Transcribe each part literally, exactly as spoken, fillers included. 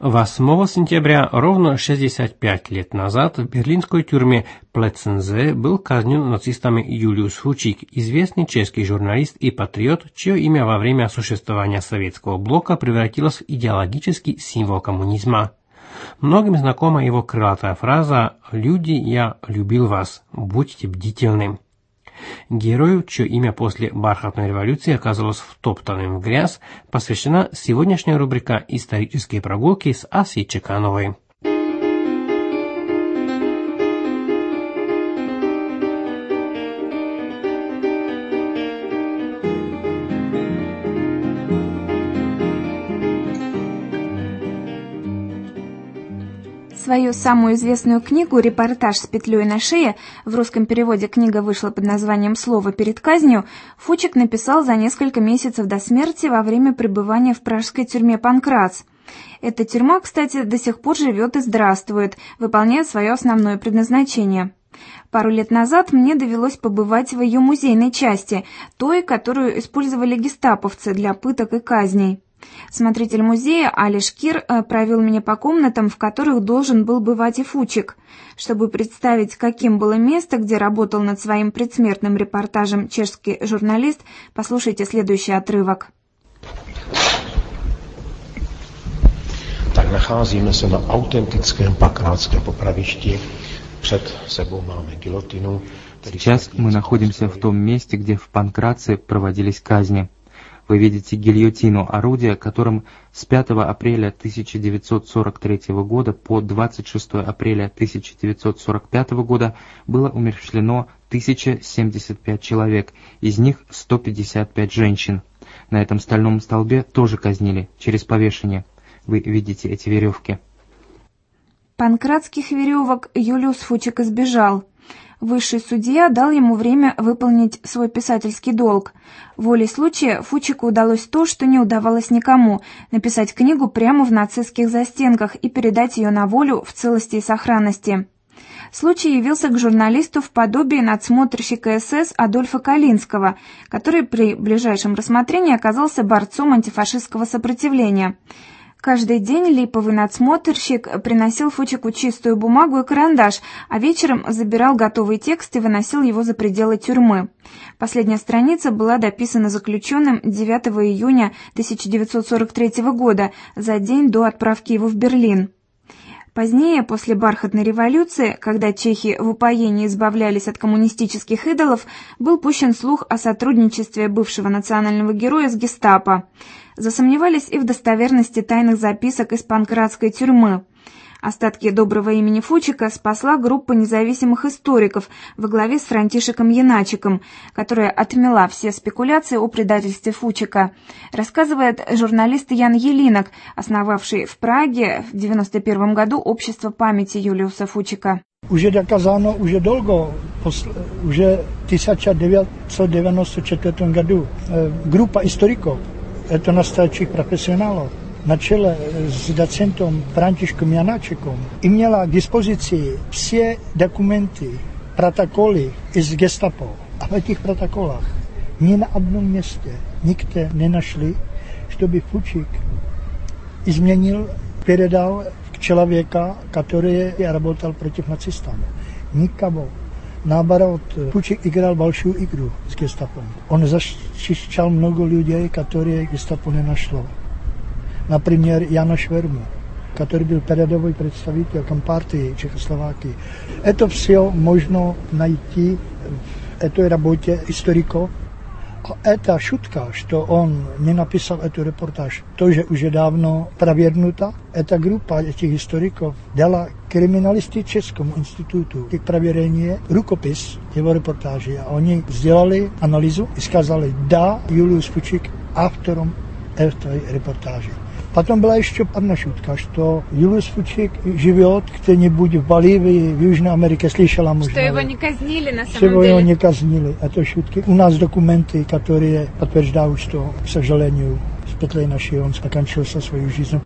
восьмого сентября, ровно шестьдесят пять лет назад, в берлинской тюрьме Плетцензе был казнен нацистами Юлиус Фучик, известный чешский журналист и патриот, чье имя во время существования советского блока превратилось в идеологический символ коммунизма. Многим знакома его крылатая фраза «Люди, я любил вас, будьте бдительны». Герою, чье имя после бархатной революции оказалось втоптанным в грязь, посвящена сегодняшняя рубрика «Исторические прогулки» с Асей Чекановой. Свою самую известную книгу «Репортаж с петлей на шее», в русском переводе книга вышла под названием «Слово перед казнью», Фучик написал за несколько месяцев до смерти во время пребывания в пражской тюрьме Панкрац. Эта тюрьма, кстати, до сих пор живет и здравствует, выполняя свое основное предназначение. Пару лет назад мне довелось побывать в ее музейной части, той, которую использовали гестаповцы для пыток и казней. Смотритель музея Алиш Кир провел меня по комнатам, в которых должен был бывать и Фучик. Чтобы представить, каким было место, где работал над своим предсмертным репортажем чешский журналист, послушайте следующий отрывок. Tak nacházíme se na autentickém pankráckém popravišti. Před sebou máme gilotinu. Сейчас мы находимся в том месте, где в Панкраце проводились казни. Вы видите гильотину, орудие, которым с пятого апреля тысяча девятьсот сорок третьего года по двадцать шестого апреля тысяча девятьсот сорок пятого года было умерщвлено тысяча семьдесят пять человек, из них сто пятьдесят пять женщин. На этом стальном столбе тоже казнили, через повешение. Вы видите эти веревки. Панкратских веревок Юлиус Фучик избежал. Высший судья дал ему время выполнить свой писательский долг. Волей случая Фучику удалось то, что не удавалось никому – написать книгу прямо в нацистских застенках и передать ее на волю в целости и сохранности. Случай явился к журналисту в подобии надсмотрщика СС Адольфа Калинского, который при ближайшем рассмотрении оказался борцом антифашистского сопротивления. Каждый день липовый надсмотрщик приносил Фучику чистую бумагу и карандаш, а вечером забирал готовый текст и выносил его за пределы тюрьмы. Последняя страница была дописана заключенным девятого июня тысяча девятьсот сорок третьего года, за день до отправки его в Берлин. Позднее, после бархатной революции, когда чехи в упоении избавлялись от коммунистических идолов, был пущен слух о сотрудничестве бывшего национального героя с гестапо. Засомневались и в достоверности тайных записок из панкратской тюрьмы. Остатки доброго имени Фучика спасла группа независимых историков во главе с Франтишеком Яначиком, которая отмела все спекуляции о предательстве Фучика, рассказывает журналист Ян Елинок, основавший в Праге в девяносто первом году общество памяти Юлиуса Фучика. Уже доказано, уже долго, уже в тысяча девятьсот девяносто четвёртом году группа историков, это настоящих профессионалов, на čele s docentem Františkem Janáčekom, měla k dispozici все dokumenty, protokoly z gestapo. A v těch protokolách ni na jednom městě nikde nenašli, že by Fučík změnil, předal k člověka, který работал против nacistů. Nikamo. Naopak, Fučík играл большую игру s gestapom. On zaštiťoval mnoho lidí, které gestapo nenašlo. Например, Jana Švermu, который был передовой представитель Компартии Чехословакии. Это все можно найти в этой работе историков. А эта шутка, что он не написал эту репортаж, тоже уже давно провернута. Эта группа этих историков дала Криминалистическому институту к проверению рукопис его репортажи. Они сделали анализу и сказали, да, Julius Fučík автором этой репортажи. Потом была еще одна шутка, что Юлиус Фучик живет где-нибудь в Боливии, в Южной Америке, слышала можно. Что его не казнили на самом что деле. Что его не казнили, это шутки. У нас документы, которые подтверждают, что, к сожалению, с петлей на шее он покончил со свою жизнью.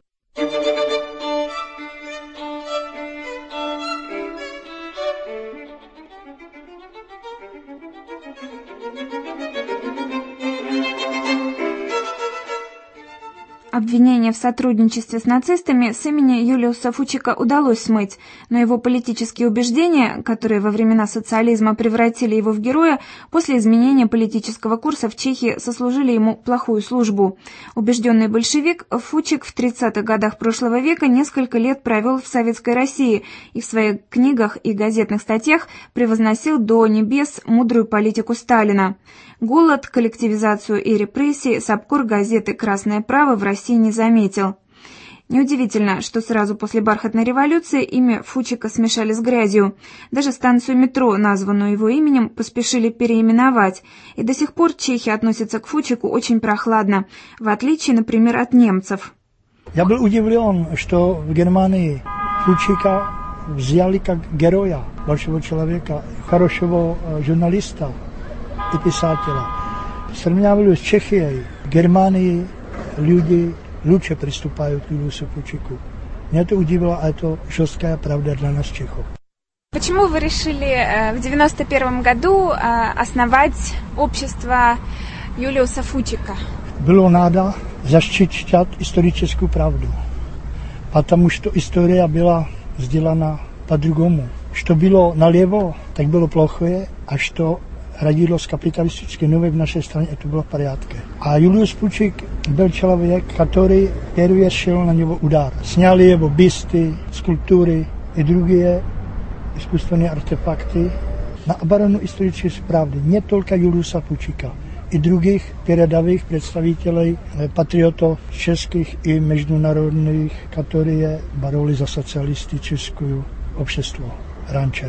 Обвинение в сотрудничестве с нацистами с имени Юлиуса Фучика удалось смыть, но его политические убеждения, которые во времена социализма превратили его в героя, после изменения политического курса в Чехии сослужили ему плохую службу. Убежденный большевик, Фучик в тридцатых годах прошлого века несколько лет провел в Советской России и в своих книгах и газетных статьях превозносил до небес мудрую политику Сталина. Голод, коллективизацию и репрессии Собкор газеты «Красное право» в России не заметил. Неудивительно, что сразу после бархатной революции имя Фучика смешали с грязью. Даже станцию метро, названную его именем, поспешили переименовать. И до сих пор чехи относятся к Фучику очень прохладно, в отличие, например, от немцев. Я был удивлен, что в Германии Фучика взяли как героя, большого человека, хорошего журналиста и писателя. Сравниваю с Чехией. В Германии люди лучше приступают к Юлиусу Фучику. Меня это удивило, а это жесткая правда для нас, чехов. Почему вы решили в девяносто первом году основать общество Юлиуса Фучика? Было надо защищать историческую правду, потому что история была сделана по-другому. Что было налево, так было плохое, а что родилось капиталистически новое в нашей стране, это было в порядке. А Julius Fučík byl человек, который первый шел на него удар. Сняли его бюсты, скульптуры и другие искусственные артефакты на оборону исторической правды. Не только Juliusa Fučíka, и других передовых представителей, патриотов českých и международных, которые боролись за социалистическое общество раньше.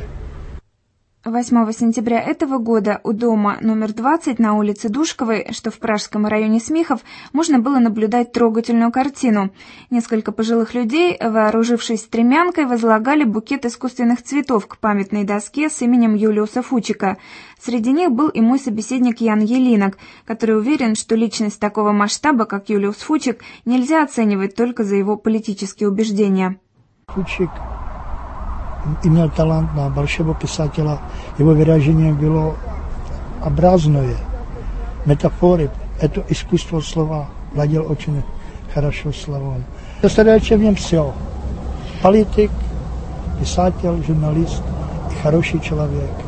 восьмого сентября этого года у дома номер двадцать на улице Душковой, что в пражском районе Смихов, можно было наблюдать трогательную картину. Несколько пожилых людей, вооружившись стремянкой, возлагали букет искусственных цветов к памятной доске с именем Юлиуса Фучика. Среди них был и мой собеседник Ян Елинок, который уверен, что личность такого масштаба, как Юлиус Фучик, нельзя оценивать только за его политические убеждения. Фучик имел талант на большого писателя, его выражение было образное, метафоры, это искусство слова, владел очень хорошо словом. Достаточно в нем все. Политик, писатель, журналист и хороший человек.